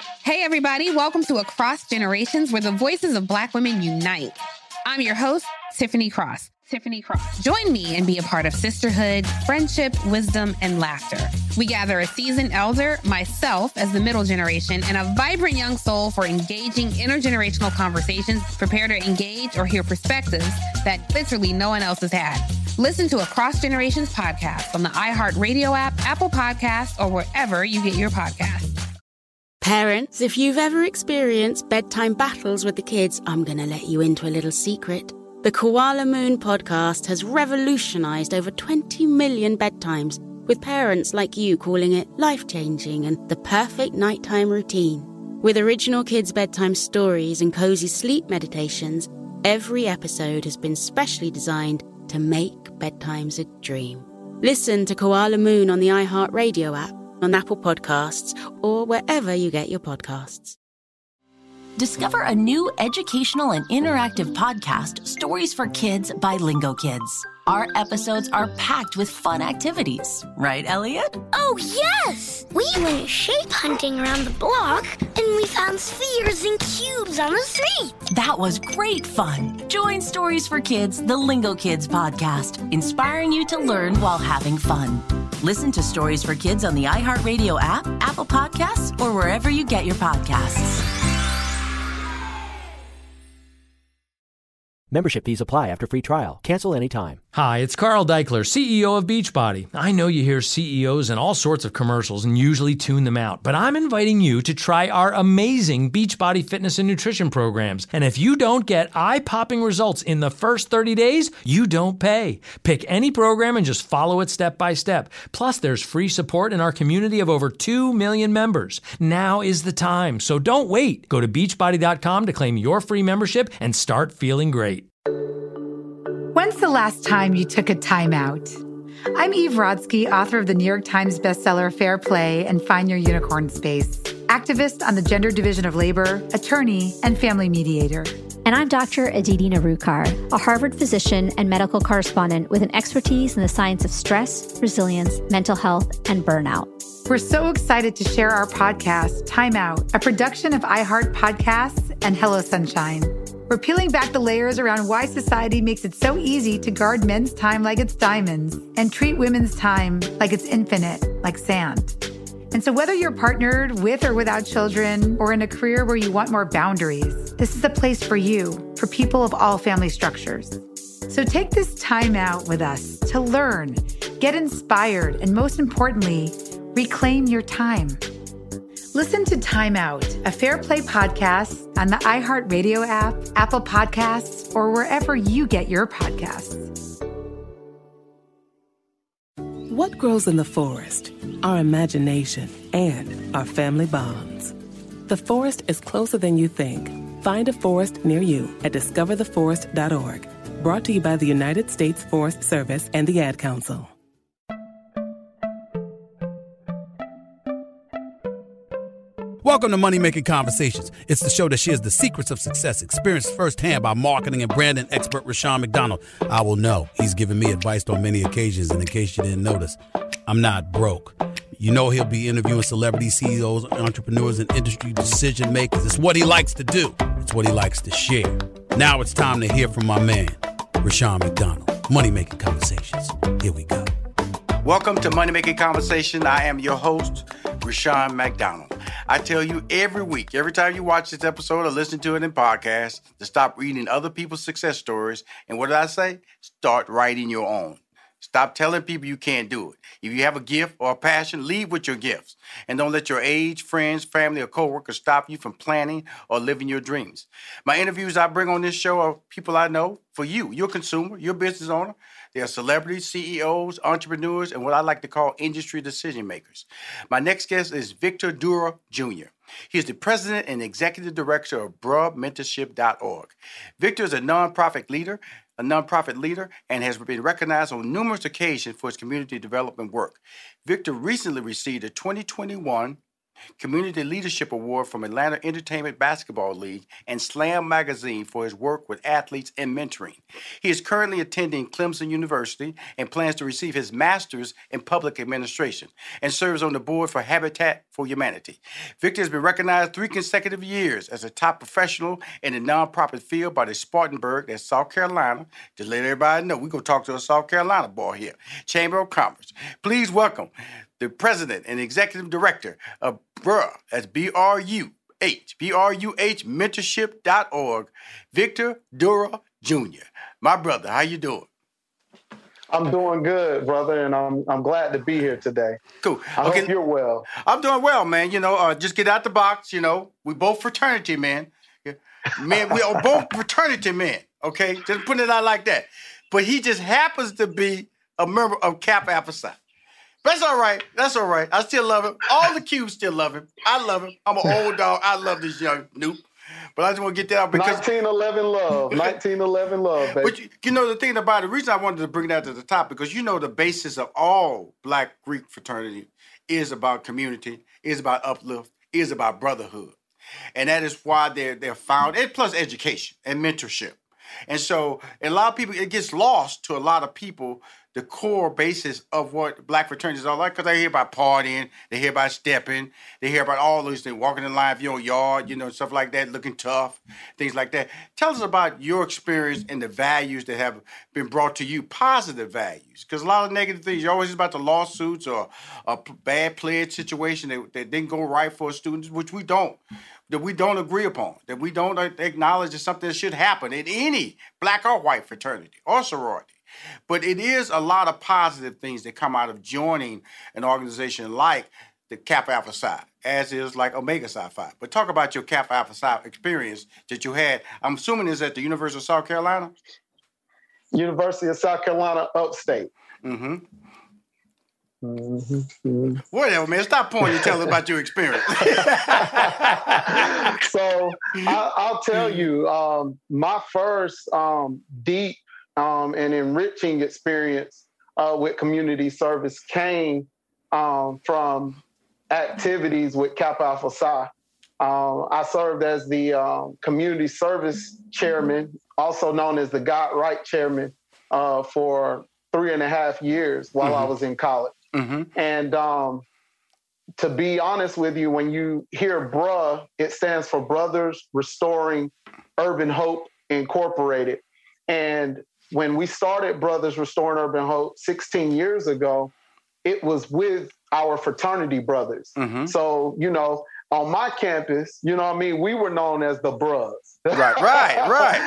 Hey, everybody. Welcome to Across Generations, where the voices of Black women unite. I'm your host, Tiffany Cross. Join me and be a part of sisterhood, friendship, wisdom, and laughter. We gather a seasoned elder, myself as the middle generation, and a vibrant young soul for engaging intergenerational conversations. Prepare to engage or hear perspectives that literally no one else has had. Listen to Across Generations podcast on the iHeartRadio app, Apple Podcasts, or wherever you get your podcasts. Parents, if you've ever experienced bedtime battles with the kids, I'm going to let you into a little secret. The Koala Moon podcast has revolutionized over 20 million bedtimes, with parents like you calling it life-changing and the perfect nighttime routine. With original kids' bedtime stories and cozy sleep meditations, every episode has been specially designed to make bedtimes a dream. Listen to Koala Moon on the iHeartRadio app, on Apple Podcasts, or wherever you get your podcasts. Discover a new educational and interactive podcast, Stories for Kids by Lingo Kids. Our episodes are packed with fun activities. Right, Elliot? Oh, yes! We went shape hunting around the block, and we found spheres and cubes on the street. That was great fun. Join Stories for Kids, the Lingo Kids podcast, inspiring you to learn while having fun. Listen to Stories for Kids on the iHeartRadio app, Apple Podcasts, or wherever you get your podcasts. Membership fees apply after free trial. Cancel anytime. Hi, it's Carl Deichler, CEO of Beachbody. I know you hear CEOs in all sorts of commercials and usually tune them out, but I'm inviting you to try our amazing Beachbody fitness and nutrition programs. And if you don't get eye-popping results in the first 30 days, you don't pay. Pick any program and just follow it step by step. Plus, there's free support in our community of over 2 million members. Now is the time, so don't wait. Go to beachbody.com to claim your free membership and start feeling great. When's the last time you took a time out? I'm Eve Rodsky, author of the New York Times bestseller Fair Play and Find Your Unicorn Space, activist on the Gender Division of Labor, attorney, and family mediator. And I'm Dr. Aditi Narukar, a Harvard physician and medical correspondent with an expertise in the science of stress, resilience, mental health, and burnout. We're so excited to share our podcast, Time Out, a production of iHeart Podcasts and Hello Sunshine. We're peeling back the layers around why society makes it so easy to guard men's time like it's diamonds and treat women's time like it's infinite, like sand. And so whether you're partnered with or without children or in a career where you want more boundaries, this is a place for you, for people of all family structures. So take this time out with us to learn, get inspired, and most importantly, reclaim your time. Listen to Time Out, a Fair Play podcast on the iHeartRadio app, Apple Podcasts, or wherever you get your podcasts. What grows in the forest? Our imagination and our family bonds. The forest is closer than you think. Find a forest near you at discovertheforest.org. Brought to you by the United States Forest Service and the Ad Council. Welcome to Money Making Conversations. It's the show that shares the secrets of success, experienced firsthand by marketing and branding expert Rushion McDonald. I will know. He's given me advice on many occasions, and in case you didn't notice, I'm not broke. You know he'll be interviewing celebrity CEOs, entrepreneurs, and industry decision makers. It's what he likes to do. It's what he likes to share. Now it's time to hear from my man, Rushion McDonald. Money Making Conversations. Here we go. Welcome to Money Making Conversation. I am your host, Rushion McDonald. I tell you every week, every time you watch this episode or listen to it in podcasts, to stop reading other people's success stories. And what did I say? Start writing your own. Stop telling people you can't do it. If you have a gift or a passion, lead with your gifts. And don't let your age, friends, family, or coworkers stop you from planning or living your dreams. My interviews I bring on this show are people I know for you, your consumer, your business owner. They are celebrities, CEOs, entrepreneurs, and what I like to call industry decision makers. My next guest is Victor Dura Jr. He is the president and executive director of BrubMentorship.org. Victor is a nonprofit leader, and has been recognized on numerous occasions for his community development work. Victor recently received a 2021 Community Leadership Award from Atlanta Entertainment Basketball League, and Slam Magazine for his work with athletes and mentoring. He is currently attending Clemson University and plans to receive his master's in public administration and serves on the board for Habitat for Humanity. Victor has been recognized 3 consecutive years as a top professional in the nonprofit field by the Spartanburg, that's South Carolina. Just let everybody know, we're going to talk to a South Carolina boy here, Chamber of Commerce. Please welcome the president and executive director of BRUH, that's BRUH, mentorship.org, Victor Dura Jr. My brother, how you doing? I'm doing good, brother, and I'm glad to be here today. Cool. I hope you're well. I'm doing well, man. Just get out the box, we both fraternity, man. Man, we are both fraternity men, okay? Just putting it out like that. But he just happens to be a member of Kappa Alpha Psi. That's all right. That's all right. I still love him. All the Qs still love him. I love him. I'm an old dog. I love this young noob. But I just want to get that out because 1911 love. 1911 love, baby. But the thing about it, the reason I wanted to bring that to the top, because the basis of all Black Greek fraternity is about community, is about uplift, is about brotherhood. And that is why they're found, and plus education and mentorship. And so a lot of people, it gets lost to a lot of people, the core basis of what Black fraternities are like, because they hear about partying, they hear about stepping, they hear about all those things, walking in line for your yard, stuff like that, looking tough, things like that. Tell us about your experience and the values that have been brought to you, positive values, because a lot of negative things, you're always about the lawsuits or a bad pledge situation that didn't go right for students, which we don't. That we don't agree upon, that we don't acknowledge as something that should happen in any Black or white fraternity or sorority. But it is a lot of positive things that come out of joining an organization like the Kappa Alpha Psi, as is like Omega Psi Phi. But talk about your Kappa Alpha Psi experience that you had. I'm assuming it's at the University of South Carolina? University of South Carolina, upstate. Mm-hmm. Mm-hmm. Whatever, man. Stop pointing and tell us about your experience. So I'll tell you, my first deep and enriching experience with community service came from activities with Kappa Alpha Psi. I served as the community service chairman, also known as the God Right chairman, for 3.5 years while I was in college. Mm-hmm. And to be honest with you, when you hear BRUH, it stands for Brothers Restoring Urban Hope Incorporated. And when we started Brothers Restoring Urban Hope 16 years ago, it was with our fraternity brothers. Mm-hmm. So, on my campus, we were known as the Bruhs. Right.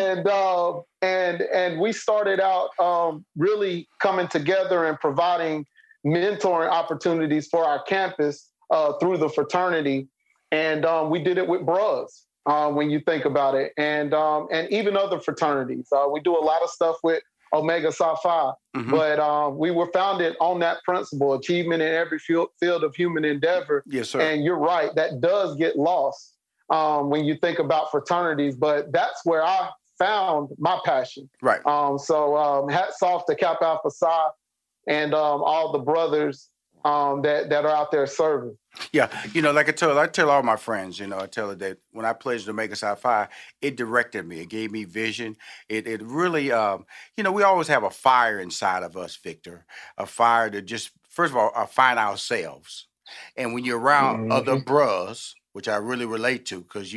Mm-hmm. And we started out really coming together and providing mentoring opportunities for our campus through the fraternity. And we did it with Bruhs when you think about it. And even other fraternities. We do a lot of stuff with Omega Psi Phi, mm-hmm. but we were founded on that principle, achievement in every field of human endeavor. Yes, sir. And you're right, that does get lost when you think about fraternities, but that's where I found my passion. Right. So hats off to Kappa Alpha Psi and all the brothers that are out there serving. Yeah, like I tell all my friends, I tell her that when I pledged Omega Psi Phi, it directed me. It gave me vision. It really, we always have a fire inside of us, Victor, a fire to just, first of all, find ourselves. And when you're around mm-hmm. other Bruhs, which I really relate to, because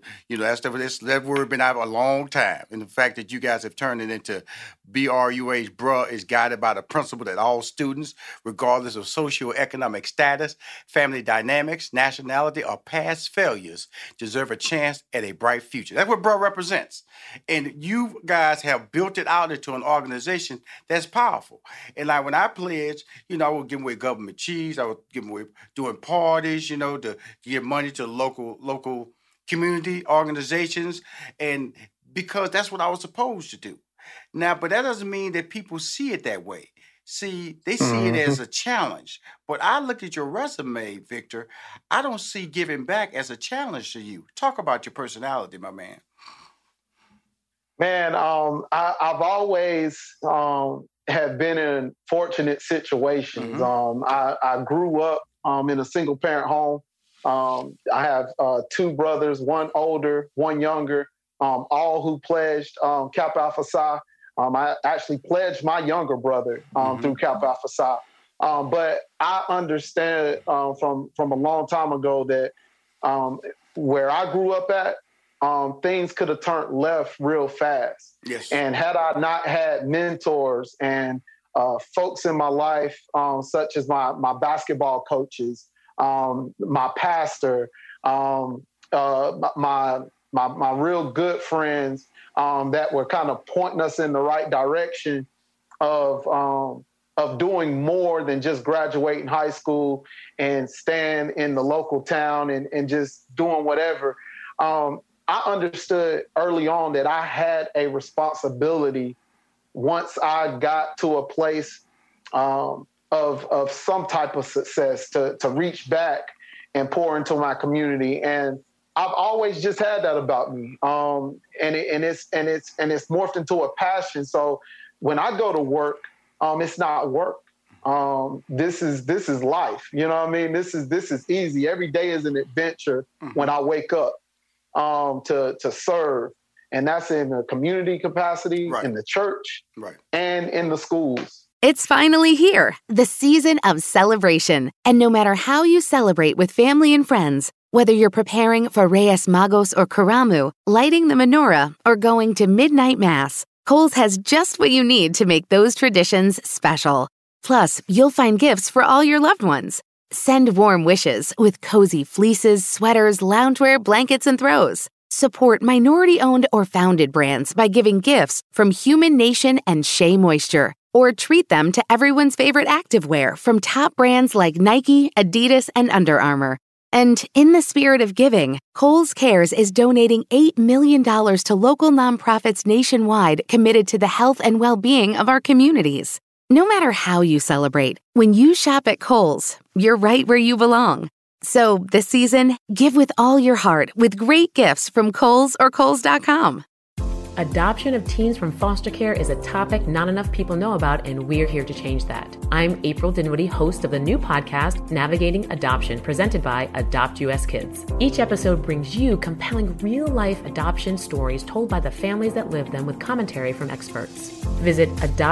that word been out a long time, and the fact that you guys have turned it into BRUH, BRUH, is guided by the principle that all students, regardless of socioeconomic status, family dynamics, nationality, or past failures, deserve a chance at a bright future. That's what BRUH represents, and you guys have built it out into an organization that's powerful. And like when I pledged, I was giving away government cheese, I was giving away doing parties, to give money to local community organizations, and because that's what I was supposed to do. Now, but that doesn't mean that people see it that way. See, they see mm-hmm. it as a challenge. But I look at your resume, Victor, I don't see giving back as a challenge to you. Talk about your personality, my man. Man, I've always have been in fortunate situations. Mm-hmm. I grew up in a single parent home. I have 2 brothers, one older, one younger, all who pledged Kappa Alpha Psi. I actually pledged my younger brother through Kappa Alpha Psi. But I understand from a long time ago that where I grew up at, things could have turned left real fast. Yes. And had I not had mentors and folks in my life, such as my basketball coaches, my pastor, my real good friends that were kind of pointing us in the right direction of doing more than just graduating high school and staying in the local town and just doing whatever. I understood early on that I had a responsibility once I got to a place of some type of success to reach back and pour into my community. And I've always just had that about me. And it's morphed into a passion. So when I go to work, it's not work. This is life. You know what I mean? This is easy. Every day is an adventure when I wake up to serve. And that's in the community capacity, in the church, and in the schools. It's finally here, the season of celebration. And no matter how you celebrate with family and friends, whether you're preparing for Reyes Magos or Karamu, lighting the menorah, or going to midnight mass, Kohl's has just what you need to make those traditions special. Plus, you'll find gifts for all your loved ones. Send warm wishes with cozy fleeces, sweaters, loungewear, blankets, and throws. Support minority-owned or founded brands by giving gifts from Human Nation and Shea Moisture. Or treat them to everyone's favorite activewear from top brands like Nike, Adidas, and Under Armour. And in the spirit of giving, Kohl's Cares is donating $8 million to local nonprofits nationwide committed to the health and well-being of our communities. No matter how you celebrate, when you shop at Kohl's, you're right where you belong. So this season, give with all your heart with great gifts from Kohl's or Kohls.com. Adoption of teens from foster care is a topic not enough people know about, and we're here to change that. I'm April Dinwiddie, host of the new podcast, Navigating Adoption, presented by Adopt US Kids. Each episode brings you compelling real-life adoption stories told by the families that live them with commentary from experts. Visit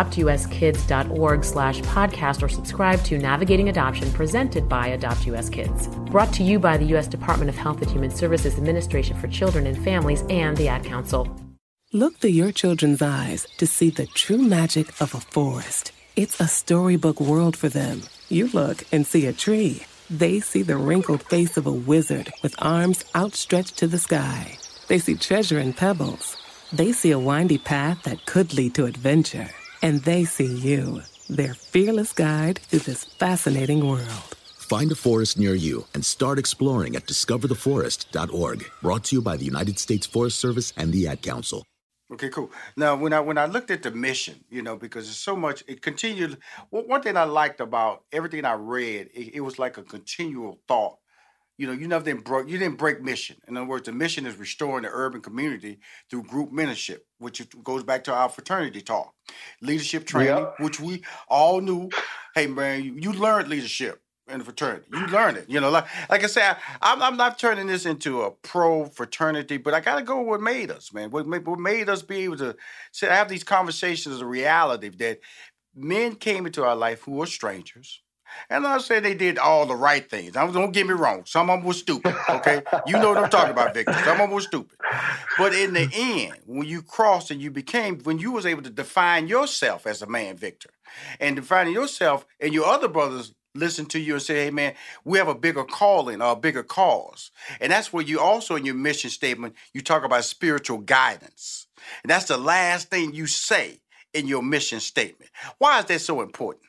adoptuskids.org/podcast or subscribe to Navigating Adoption, presented by Adopt US Kids. Brought to you by the U.S. Department of Health and Human Services Administration for Children and Families and the Ad Council. Look through your children's eyes to see the true magic of a forest. It's a storybook world for them. You look and see a tree. They see the wrinkled face of a wizard with arms outstretched to the sky. They see treasure in pebbles. They see a windy path that could lead to adventure. And they see you, their fearless guide through this fascinating world. Find a forest near you and start exploring at discovertheforest.org. Brought to you by the United States Forest Service and the Ad Council. Okay, cool. Now, when I looked at the mission, because there's so much, it continued. One thing I liked about everything I read, it was like a continual thought. You didn't break mission. In other words, the mission is restoring the urban community through group mentorship, which goes back to our fraternity talk. Leadership training, which we all knew. Hey, man, you learned leadership in the fraternity. You learn it. Like I said, I'm not turning this into a pro fraternity, but I got to go with what made us, man. What made us be able to have these conversations as a reality that men came into our life who were strangers. And I'm not saying they did all the right things. Don't get me wrong. Some of them were stupid, okay? You know what I'm talking about, Victor. Some of them were stupid. But in the end, when you crossed and when you was able to define yourself as a man, Victor, and defining yourself and your other brothers listen to you and say, hey, man, we have a bigger calling or a bigger cause. And that's where you also, in your mission statement, you talk about spiritual guidance. And that's the last thing you say in your mission statement. Why is that so important?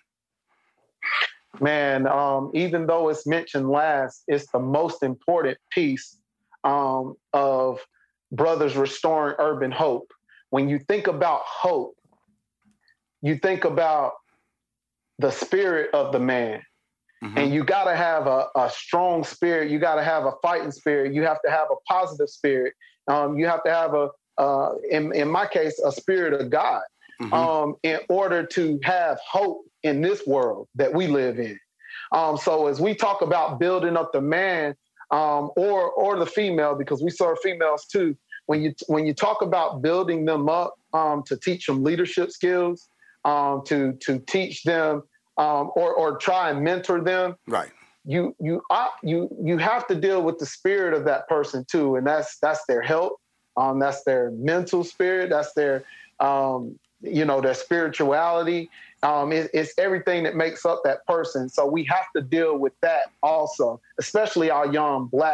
Man, even though it's mentioned last, it's the most important piece of Brothers Restoring Urban Hope. When you think about hope, you think about the spirit of the man. Mm-hmm. And you got to have a strong spirit. You got to have a fighting spirit. You have to have a positive spirit. You have to have in my case, a spirit of God, in order to have hope in this world that we live in. So as we talk about building up the man, or the female, because we serve females too. When you talk about building them up, to teach them leadership skills, to teach them, or try and mentor them, right? You have to deal with the spirit of that person too, and that's their health, that's their mental spirit, that's their their spirituality. It's everything that makes up that person. So we have to deal with that also, especially our young Black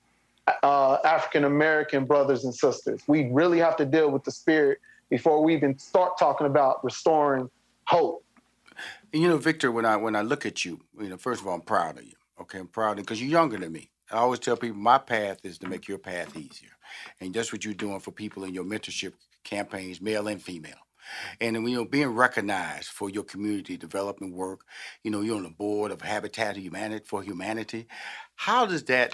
African-American brothers and sisters. We really have to deal with the spirit before we even start talking about restoring hope. And Victor, when I look at you, first of all, I'm proud of you. Okay, I'm proud of you because you're younger than me. I always tell people my path is to make your path easier. And that's what you're doing for people in your mentorship campaigns, male and female. And being recognized for your community development work, you're on the board of Habitat for Humanity. How does that,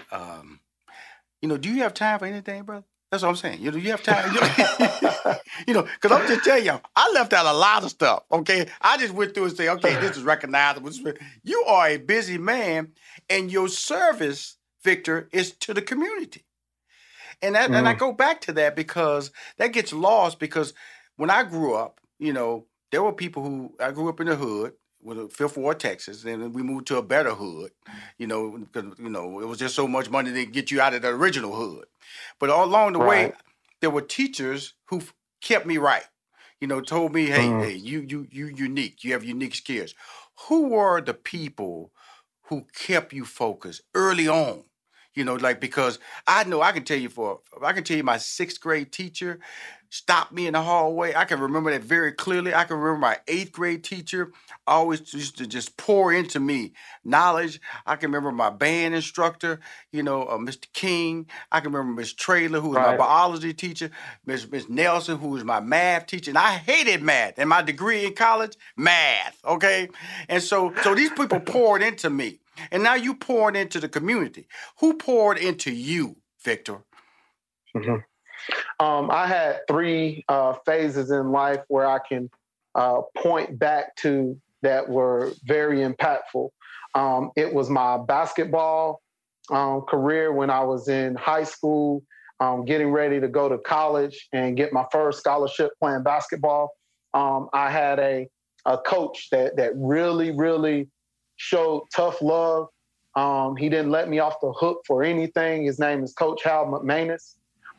do you have time for anything, brother? That's what I'm saying. Do you have time? Because I'm just telling you, I left out a lot of stuff, okay? I just went through and said, okay, this is recognizable. You are a busy man, and your service, Victor, is to the community. And I go back to that because that gets lost because when I grew up, there were people I grew up in the hood, with Fifth Ward, Texas, and then we moved to a better hood, because, it was just so much money to get you out of the original hood. But all along the way, there were teachers who kept me right, told me, hey, you unique, you have unique skills. Who were the people who kept you focused early on? Because I know I can tell you my 6th grade teacher stopped me in the hallway. I can remember that very clearly. I can remember my 8th grade teacher always used to just pour into me knowledge. I can remember my band instructor, Mr. King. I can remember Miss Traylor, who was my biology teacher, Miss Nelson, who was my math teacher. And I hated math. And my degree in college, math, okay? And so these people poured into me. And now you poured into the community. Who poured into you, Victor? Mm-hmm. I had 3 phases in life where I can point back to that were very impactful. It was my basketball career when I was in high school, getting ready to go to college and get my first scholarship playing basketball. I had a coach that really, really showed tough love. He didn't let me off the hook for anything. His name is Coach Hal McManus.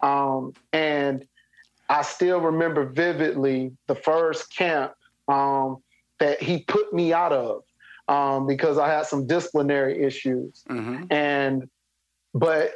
And I still remember vividly the first camp that he put me out of because I had some disciplinary issues. Mm-hmm. And but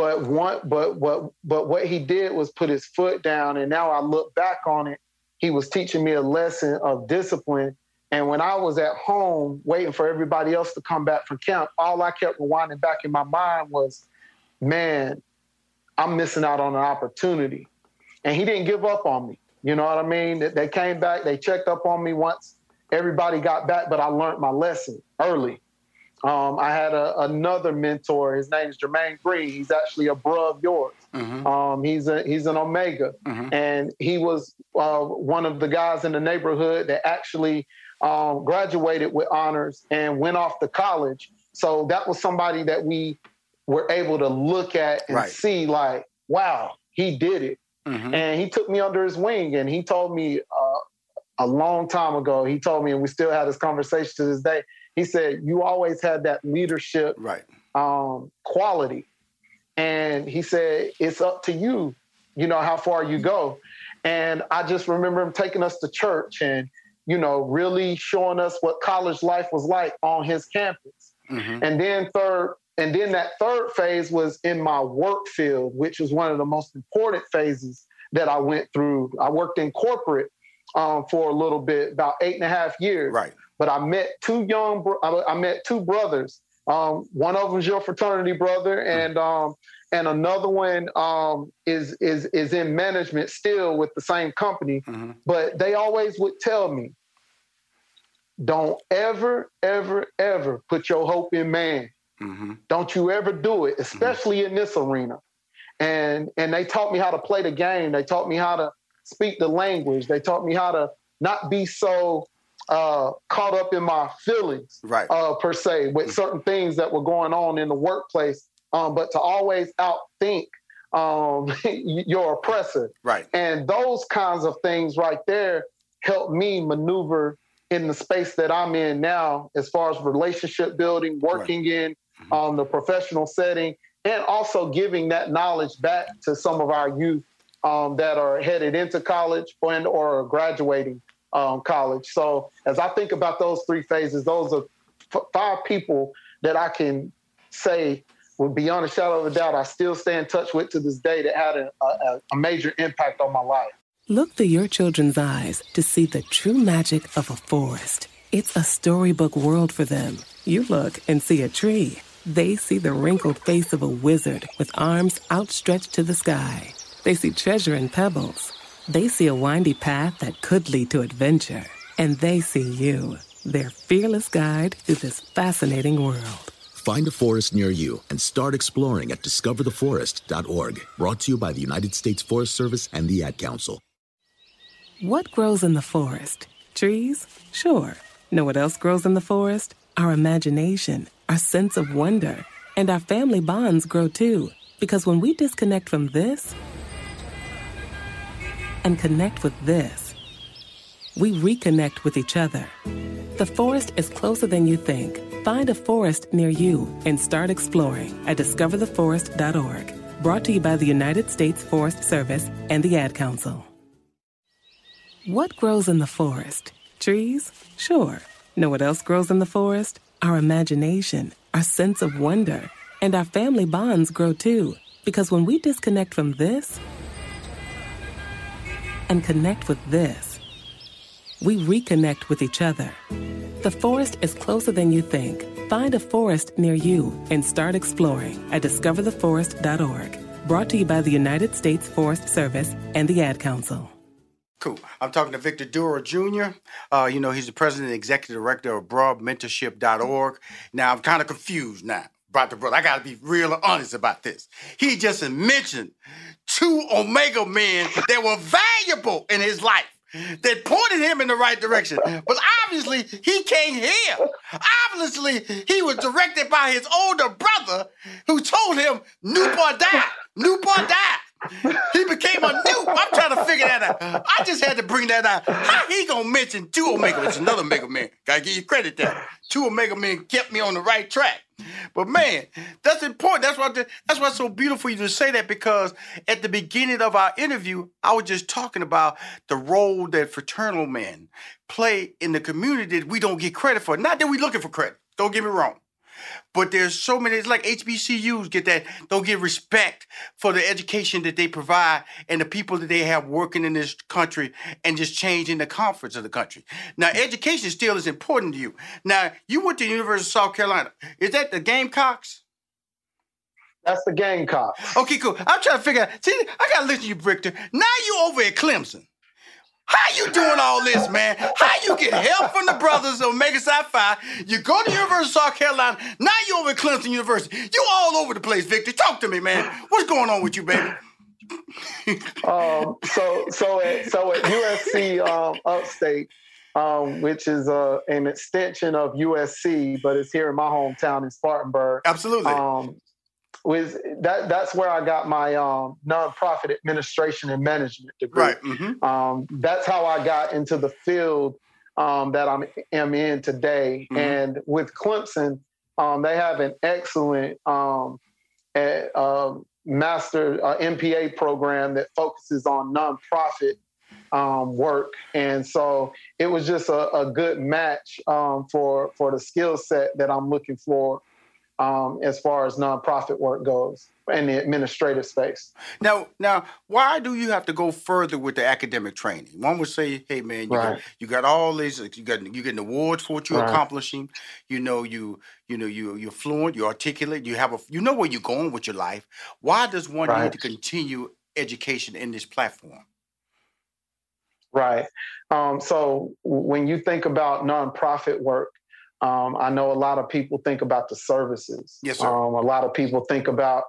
what he did was put his foot down, and now I look back on it, he was teaching me a lesson of discipline. And when I was at home waiting for everybody else to come back from camp, all I kept rewinding back in my mind was, man, I'm missing out on an opportunity. And he didn't give up on me. You know what I mean? They came back, they checked up on me once everybody got back, but I learned my lesson early. I had another mentor. His name is Jermaine Green. He's actually a bro of yours. Mm-hmm. He's an Omega. Mm-hmm. And he was one of the guys in the neighborhood that actually graduated with honors and went off to college. So that was somebody that we were able to look at and see like, wow, he did it. Mm-hmm. And he took me under his wing, and he told me a long time ago, he told me, and we still have this conversation to this day, he said, you always had that leadership quality. And he said, it's up to you, how far you go. And I just remember him taking us to church and, really showing us what college life was like on his campus. Mm-hmm. And then that third phase was in my work field, which was one of the most important phases that I went through. I worked in corporate for a little bit, about 8.5 years. Right. But I met two brothers. One of them is your fraternity brother, and another one is in management still with the same company. Mm-hmm. But they always would tell me, don't ever, ever, ever put your hope in man. Mm-hmm. Don't you ever do it, especially in this arena. And they taught me how to play the game. They taught me how to speak the language. They taught me how to not be so caught up in my feelings, per se, with certain things that were going on in the workplace but to always outthink your oppressor. Right. And those kinds of things right there help me maneuver in the space that I'm in now, as far as relationship building, working in the professional setting, and also giving that knowledge back to some of our youth that are headed into college or graduating college. So as I think about those three phases, those are 5 people that I can say would, beyond a shadow of a doubt, I still stay in touch with to this day, that had a major impact on my life. Look through your children's eyes to see the true magic of a forest. It's a storybook world for them. You look and see a tree. They see the wrinkled face of a wizard with arms outstretched to the sky. They see treasure in pebbles. They see a windy path that could lead to adventure. And they see you, their fearless guide through this fascinating world. Find a forest near you and start exploring at discovertheforest.org. Brought to you by the United States Forest Service and the Ad Council. What grows in the forest? Trees? Sure. Know what else grows in the forest? Our imagination, our sense of wonder, and our family bonds grow too. Because when we disconnect from this and connect with this, we reconnect with each other. The forest is closer than you think. Find a forest near you and start exploring at discovertheforest.org. Brought to you by the United States Forest Service and the Ad Council. What grows in the forest? Trees? Sure. Know what else grows in the forest? Our imagination, our sense of wonder, and our family bonds grow too. Because when we disconnect from this and connect with this, we reconnect with each other. The forest is closer than you think. Find a forest near you and start exploring at discovertheforest.org. Brought to you by the United States Forest Service and the Ad Council. Cool. I'm talking to Victor Dura Jr. He's the president and executive director of broadmentorship.org. Now, I'm kind of confused now about the brother. I got to be real and honest about this. He just mentioned 2 Omega men that were valuable in his life, that pointed him in the right direction. But obviously, he can't hear. Obviously, he was directed by his older brother who told him, Newport died. Newport died. He became a nuke. I'm trying to figure that out. I just had to bring that out. How he gonna mention 2 Omega? It's another Omega man. Gotta give you credit there. 2 Omega men kept me on the right track. But man, that's important. That's why it's so beautiful you to say that, because at the beginning of our interview, I was just talking about the role that fraternal men play in the community that we don't get credit for. Not that we're looking for credit. Don't get me wrong. But there's so many, it's like HBCUs don't get respect for the education that they provide and the people that they have working in this country and just changing the conference of the country. Now, education still is important to you. Now, you went to the University of South Carolina. Is that the Gamecocks? That's the Gamecocks. Okay, cool. I'm trying to figure out. See, I got to listen to you, Victor. Now you over at Clemson. How you doing all this, man? How you get help from the brothers of Omega Psi Phi? You go to the University of South Carolina. Now you over at Clemson University. You all over the place, Victor. Talk to me, man. What's going on with you, baby? So at USC Upstate, which is an extension of USC, but it's here in my hometown in Spartanburg. Absolutely. That's where I got my nonprofit administration and management degree. Right. Mm-hmm. That's how I got into the field that I am in today. Mm-hmm. And with Clemson, they have an excellent master MPA program that focuses on nonprofit work. And so it was just a good match for the skill set that I'm looking for. As far as nonprofit work goes in the administrative space. Now, why do you have to go further with the academic training? One would say, "Hey, man, you got all these, you're getting awards for what you're accomplishing. You're fluent, you're articulate, you know where you're going with your life. Why does one need to continue education in this platform?" Right. So when you think about nonprofit work, I know a lot of people think about the services. Yes, sir. A lot of people think about,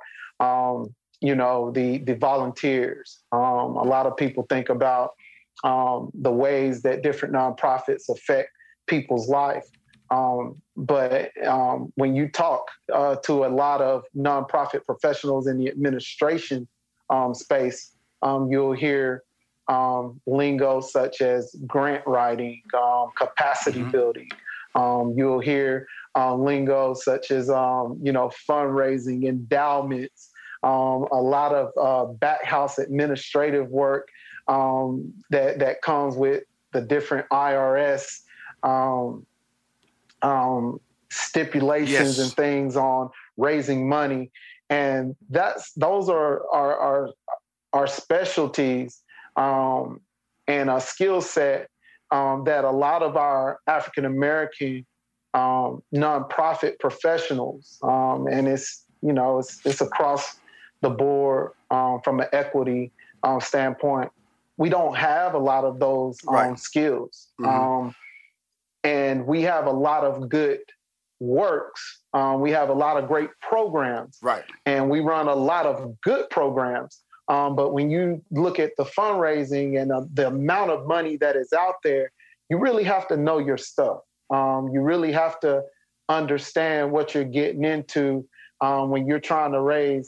the volunteers. A lot of people think about the ways that different nonprofits affect people's life. But when you talk to a lot of nonprofit professionals in the administration space, you'll hear lingo such as grant writing, capacity building. You'll hear lingo such as, fundraising, endowments, a lot of back house administrative work that comes with the different IRS stipulations and things on raising money. And those are our specialties and a skill set that a lot of our African-American nonprofit professionals, and it's across the board from an equity standpoint. We don't have a lot of those skills. And we have a lot of good works. We have a lot of great programs. Right. And we run a lot of good programs. But when you look at the fundraising and the amount of money that is out there, you really have to know your stuff. You really have to understand what you're getting into when you're trying to raise,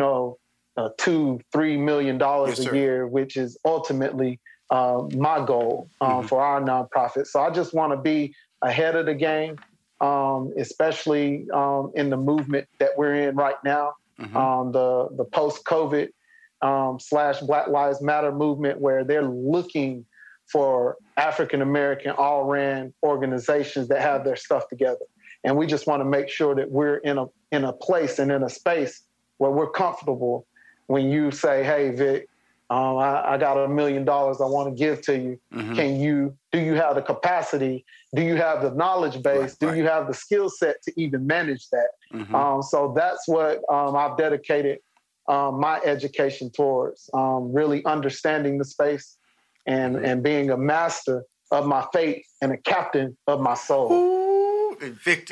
$2-3 million a year, which is ultimately my goal for our nonprofit. So I just want to be ahead of the game, especially in the movement that we're in right now, the post-COVID / Black Lives Matter movement, where they're looking for African-American all-ran organizations that have their stuff together. And we just want to make sure that we're in a place and in a space where we're comfortable when you say, hey, Vic, I got $1 million I want to give to you. Do you have the capacity? Do you have the knowledge base? Do you have the skill set to even manage that? So that's what I've dedicated my education towards, really understanding the space and being a master of my fate and a captain of my soul. Ooh, Invictus.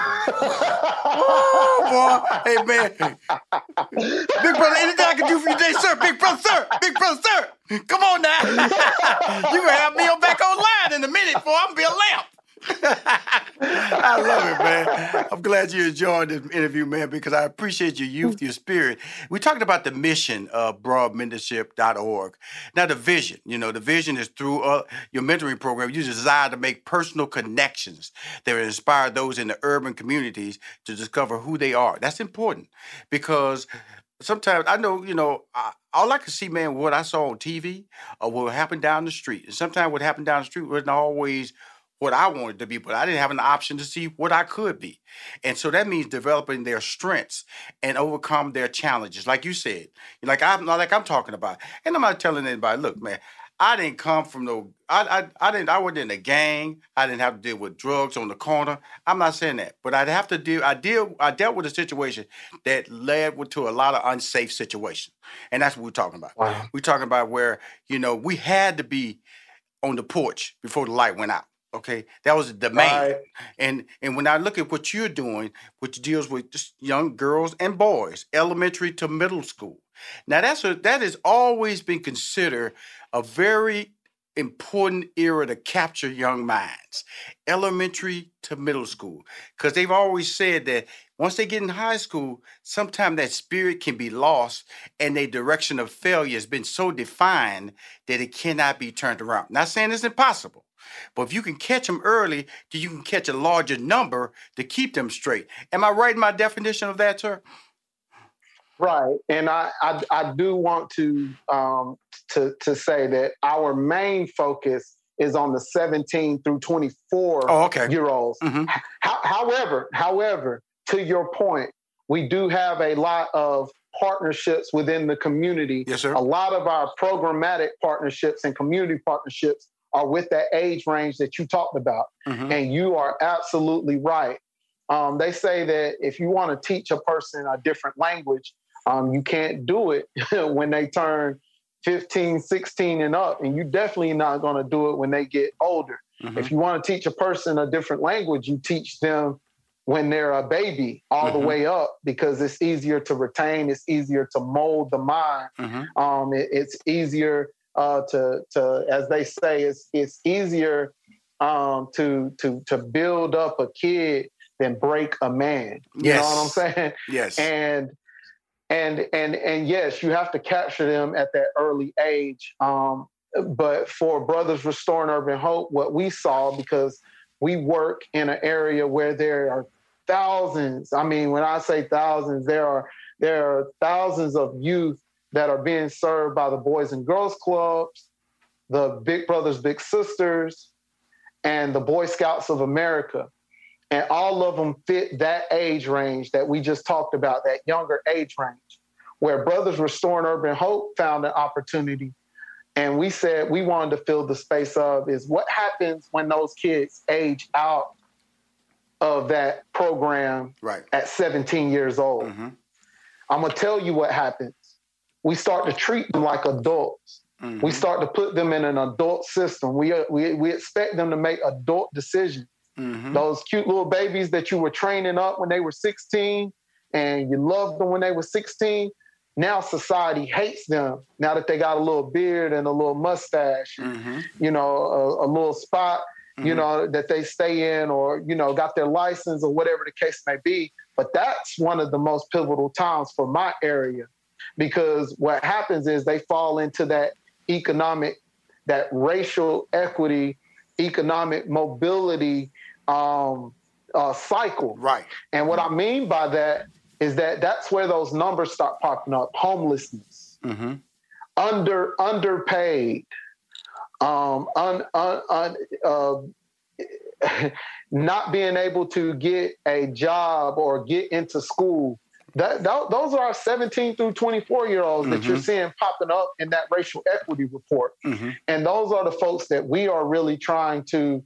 Oh, boy. Hey, man. Big brother, anything I can do for you today, sir? Big brother, sir. Big brother, sir. Come on now. You gonna have me back online in a minute before I'm gonna be a lamp. I love it, man. I'm glad you enjoyed this interview, man, because I appreciate your youth, your spirit. We talked about the mission of broadmentorship.org. Now, the vision, the vision is through your mentoring program. You desire to make personal connections that will inspire those in the urban communities to discover who they are. That's important because sometimes I know, all I can see, man, what I saw on TV or what happened down the street. And sometimes what happened down the street wasn't always what I wanted to be, but I didn't have an option to see what I could be. And so that means developing their strengths and overcome their challenges. Like you said, like I'm talking about. And I'm not telling anybody, look, man, I didn't come from I wasn't in a gang. I didn't have to deal with drugs on the corner. I'm not saying that, but I dealt with a situation that led to a lot of unsafe situations. And that's what we're talking about. Wow. We're talking about where, we had to be on the porch before the light went out. Okay, that was a demand. Right. And when I look at what you're doing, which deals with just young girls and boys, elementary to middle school. Now that has always been considered a very important era to capture young minds, elementary to middle school, because they've always said that once they get in high school, sometimes that spirit can be lost and their direction of failure has been so defined that it cannot be turned around. Not saying it's impossible. But if you can catch them early, then you can catch a larger number to keep them straight. Am I right in my definition of that, sir? Right. And I do want to say that our main focus is on the 17 through 24-year-olds. However, to your point, we do have a lot of partnerships within the community. Yes, sir. A lot of our programmatic partnerships and community partnerships are with that age range that you talked about. And you are absolutely right. They say that if you want to teach a person a different language, you can't do it when they turn 15, 16 and up. And you're definitely not going to do it when they get older. If you want to teach a person a different language, you teach them when they're a baby all the way up, because it's easier to retain. It's easier to mold the mind. It's easier to, as they say, it's easier to build up a kid than break a man. You know what I'm saying? Yes. And yes, you have to capture them at that early age. But for Brothers Restoring Urban Hope, what we saw, because we work in an area where there are thousands. I mean, when I say thousands, there are thousands of youth that are being served by the Boys and Girls Clubs, the Big Brothers Big Sisters, and the Boy Scouts of America. And all of them fit that age range that we just talked about, that younger age range, where Brothers Restoring Urban Hope found an opportunity. And we said we wanted to fill the space of is what happens when those kids age out of that program at 17 years old. Mm-hmm. I'm going to tell you what happens. We start to treat them like adults. Mm-hmm. We start to put them in an adult system. We expect them to make adult decisions. Mm-hmm. Those cute little babies that you were training up when they were 16 and you loved them when they were 16, now society hates them now that they got a little beard and a little mustache, and, you know, a little spot, you know, that they stay in, or, you know, got their license or whatever the case may be. But that's one of the most pivotal times for my area, because what happens is they fall into that economic, that racial equity, economic mobility cycle. Right. And what I mean by that is that that's where those numbers start popping up. Homelessness, underpaid, not being able to get a job or get into school. Those are our 17 through 24-year-olds that you're seeing popping up in that racial equity report. And those are the folks that we are really trying to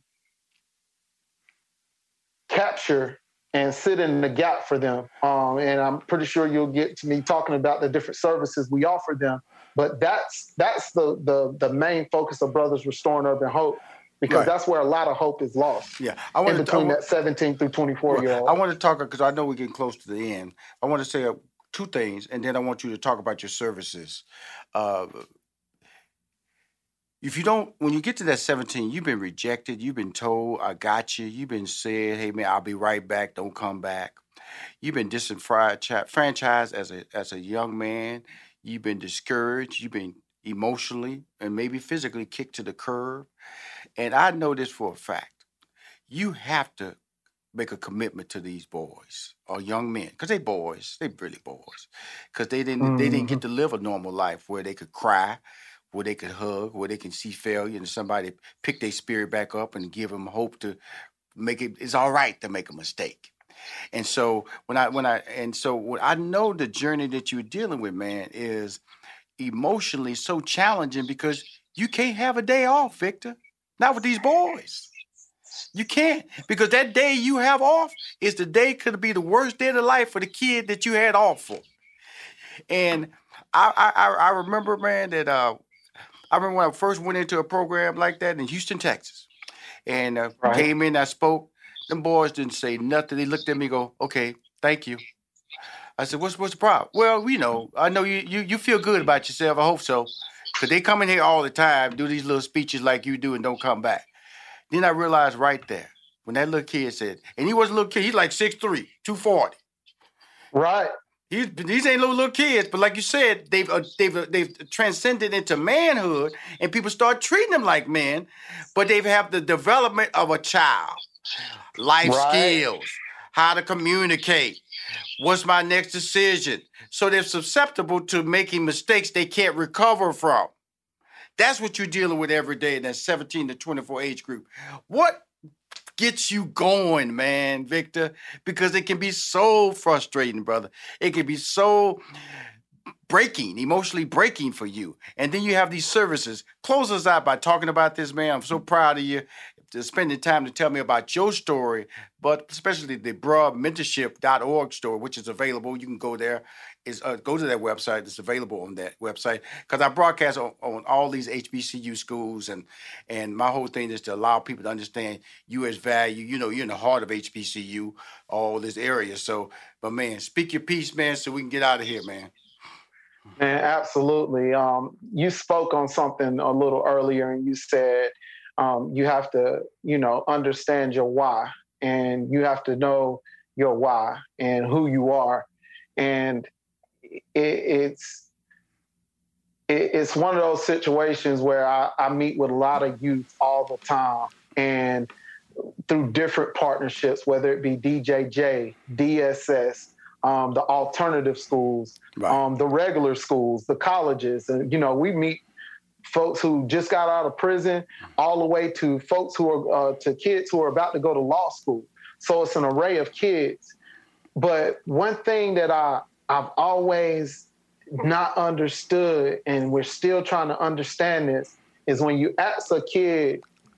capture and sit in the gap for them. And I'm pretty sure you'll get to me talking about the different services we offer them. But that's the main focus of Brothers Restoring Urban Hope, because that's where a lot of hope is lost. Yeah, that 17 through 24-year-old. I want to talk, because I know we're getting close to the end. I want to say two things, and then I want you to talk about your services. If you don't, when you get to that 17, you've been rejected, you've been told, I got you, you've been said, hey man, I'll be right back, don't come back. You've been disenfranchised as a young man, you've been discouraged, you've been emotionally and maybe physically kicked to the curb. And I know this for a fact. You have to make a commitment to these boys or young men, because they boys, they really boys, because they didn't get to live a normal life where they could cry, where they could hug, where they can see failure and somebody pick their spirit back up and give them hope to make it. It's all right to make a mistake. And so when I know the journey that you're dealing with, man, is emotionally so challenging, because you can't have a day off, Victor. Not with these boys. You can't, because that day you have off is the day could be the worst day of the life for the kid that you had off for. And I remember, man, that I remember when I first went into a program like that in Houston, Texas, and came in, I spoke. Them boys didn't say nothing. They looked at me and go, okay, thank you. I said, what's the problem? Well, you know, I know you feel good about yourself. I hope so. Because they come in here all the time, do these little speeches like you do and don't come back. Then I realized right there, when that little kid said, and he was a little kid, he's like 6'3", 240. Right. These ain't little kids, but like you said, they've transcended into manhood, and people start treating them like men, but they have the development of a child. Life skills, how to communicate, what's my next decision. So they're susceptible to making mistakes they can't recover from. That's what you're dealing with every day in that 17 to 24 age group. What gets you going, man, Victor? Because it can be so frustrating, brother. It can be so breaking, emotionally breaking for you. And then you have these services. Close us out by talking about this, man. I'm so proud of you to spending time to tell me about your story, but especially the BruhMentorship.org store, which is available. You can go there. Go to that website. It's available on that website, because I broadcast on all these HBCU schools, and my whole thing is to allow people to understand U.S. value. You know, you're in the heart of HBCU, all this area. So, but man, speak your piece, man, so we can get out of here, man. Man, absolutely. You spoke on something a little earlier, and you said You have to, understand your why, and you have to know your why and who you are. And it's one of those situations where I meet with a lot of youth all the time, and through different partnerships, whether it be DJJ, DSS, the alternative schools, the regular schools, the colleges, and we meet folks who just got out of prison, all the way to folks who are to kids who are about to go to law school. So it's an array of kids. But one thing that I've always not understood, and we're still trying to understand this, is when you ask a kid,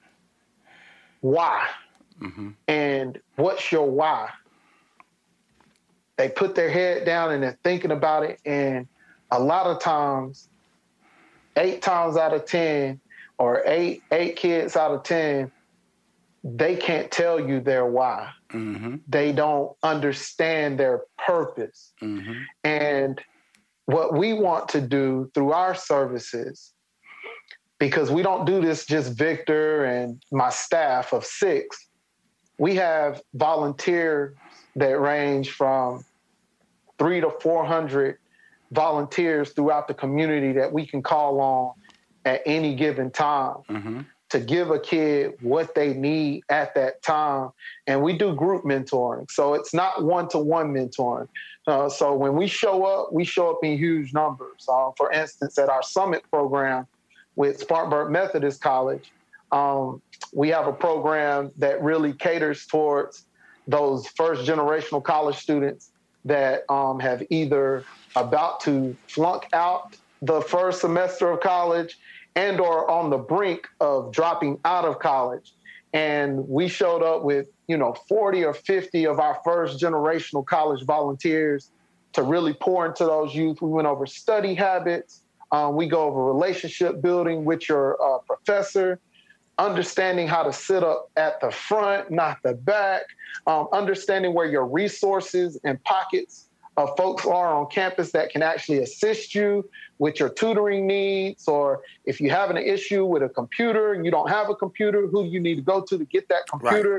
why? And what's your why? They put their head down and they're thinking about it. And a lot of times, 8 times out of 10, or eight kids out of 10, they can't tell you their why. They don't understand their purpose. And what we want to do through our services, because we don't do this just Victor and my staff of 6, we have volunteers that range from 300 to 400 volunteers throughout the community that we can call on at any given time to give a kid what they need at that time. And we do group mentoring. So it's not one-to-one mentoring. So when we show up in huge numbers. For instance, at our summit program with Spartanburg Methodist College, we have a program that really caters towards those first generational college students that have either about to flunk out the first semester of college and or on the brink of dropping out of college. And we showed up with, 40 or 50 of our first generational college volunteers to really pour into those youth. We went over study habits. We go over relationship building with your professor, understanding how to sit up at the front, not the back, understanding where your resources and pockets of folks are on campus that can actually assist you with your tutoring needs, or if you're having an issue with a computer and you don't have a computer, who you need to go to get that computer,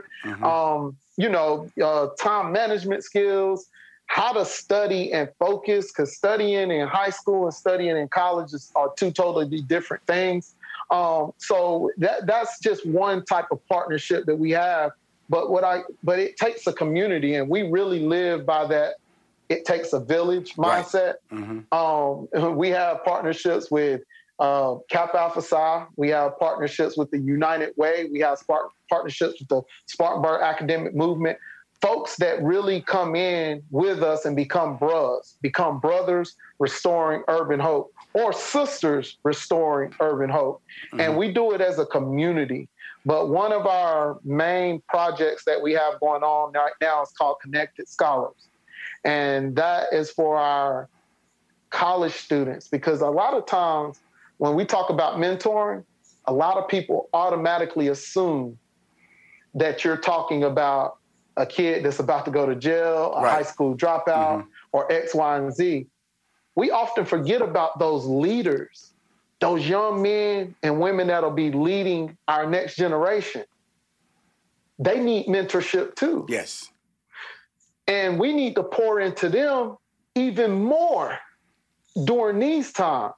time management skills, how to study and focus, because studying in high school and studying in college are two totally different things. So that's just one type of partnership that we have. But it takes a community, and we really live by that. It takes a village mindset. We have partnerships with Kappa Alpha Psi. We have partnerships with the United Way. We have partnerships with the Spartanburg Academic Movement. Folks that really come in with us and become brothers restoring urban hope, or sisters restoring urban hope. And we do it as a community. But one of our main projects that we have going on right now is called Connected Scholars. And that is for our college students, because a lot of times when we talk about mentoring, a lot of people automatically assume that you're talking about a kid that's about to go to jail, a high school dropout, or X, Y, and Z. We often forget about those leaders, those young men and women that'll be leading our next generation. They need mentorship too. Yes. And we need to pour into them even more during these times.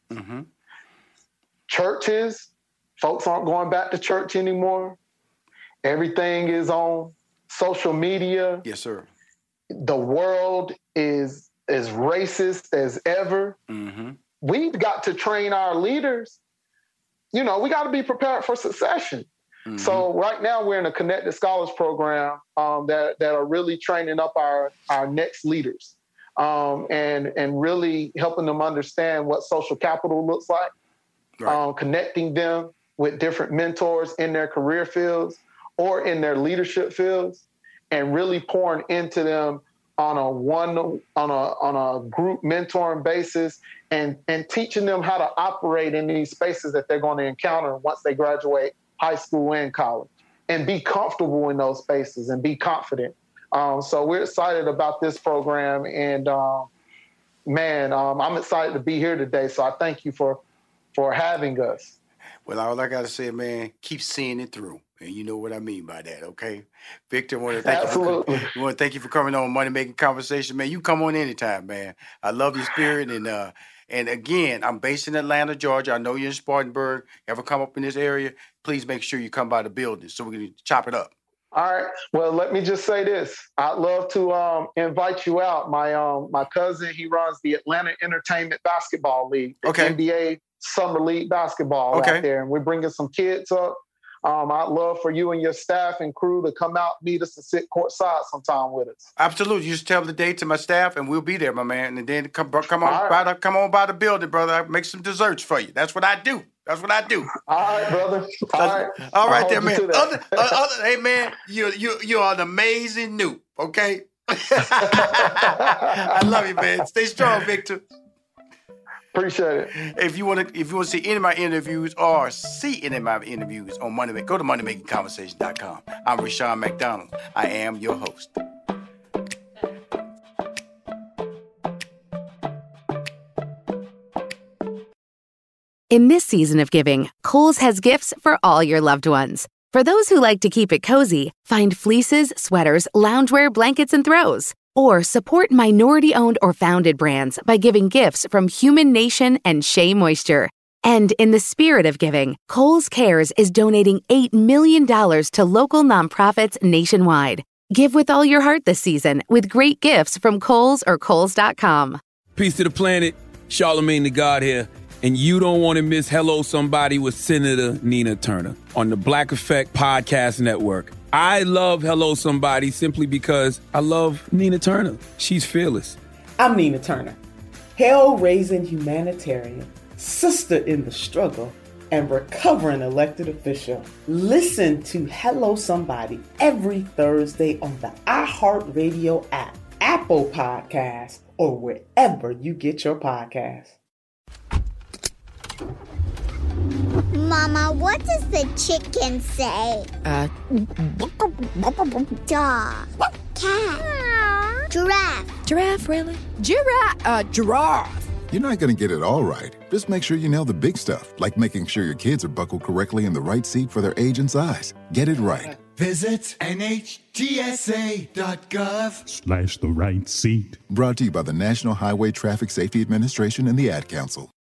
Churches, folks aren't going back to church anymore. Everything is on social media. Yes, sir. The world is as racist as ever. We've got to train our leaders. We got to be prepared for succession. So right now we're in a Connected Scholars program that are really training up our next leaders and really helping them understand what social capital looks like, connecting them with different mentors in their career fields or in their leadership fields, and really pouring into them on a group mentoring basis and teaching them how to operate in these spaces that they're going to encounter once they graduate high school and college, and be comfortable in those spaces and be confident. So we're excited about this program, and I'm excited to be here today. So I thank you for having us. Well, all I got to say, man, keep seeing it through. And you know what I mean by that, okay? Victor, I want to thank you for coming on Money Making Conversation, man. You come on anytime, man. I love your spirit. And again, I'm based in Atlanta, Georgia. I know you're in Spartanburg. Ever come up in this area, please make sure you come by the building so we can chop it up. All right. Well, let me just say this. I'd love to invite you out. My cousin, he runs the Atlanta Entertainment Basketball League, the NBA Summer League basketball out there. And we're bringing some kids up. I'd love for you and your staff and crew to come out, meet us, and sit courtside sometime with us. Absolutely. You just tell the date to my staff, and we'll be there, my man. And then come on by the building, brother. I'll make some desserts for you. That's what I do. All right, brother. All right, there, man. Hey, man, you're an amazing noob. Okay. I love you, man. Stay strong, Victor. Appreciate it. If you want to see any of my interviews or see any of my interviews on Money, go to moneymakingconversation.com. I'm Rushion McDonald. I am your host. In this season of giving, Kohl's has gifts for all your loved ones. For those who like to keep it cozy, find fleeces, sweaters, loungewear, blankets, and throws. Or support minority-owned or founded brands by giving gifts from Human Nation and Shea Moisture. And in the spirit of giving, Kohl's Cares is donating $8 million to local nonprofits nationwide. Give with all your heart this season with great gifts from Kohl's or Kohls.com. Peace to the planet. Charlemagne the God here. And you don't want to miss Hello Somebody with Senator Nina Turner on the Black Effect Podcast Network. I love Hello Somebody simply because I love Nina Turner. She's fearless. I'm Nina Turner, hell-raising humanitarian, sister in the struggle, and recovering elected official. Listen to Hello Somebody every Thursday on the iHeartRadio app, Apple Podcasts, or wherever you get your podcasts. Mama, what does the chicken say? Dog. Cat. Giraffe. Giraffe, really? Giraffe. You're not going to get it all right. Just make sure you nail the big stuff, like making sure your kids are buckled correctly in the right seat for their age and size. Get it right. Visit NHTSA.gov/the right seat. Brought to you by the National Highway Traffic Safety Administration and the Ad Council.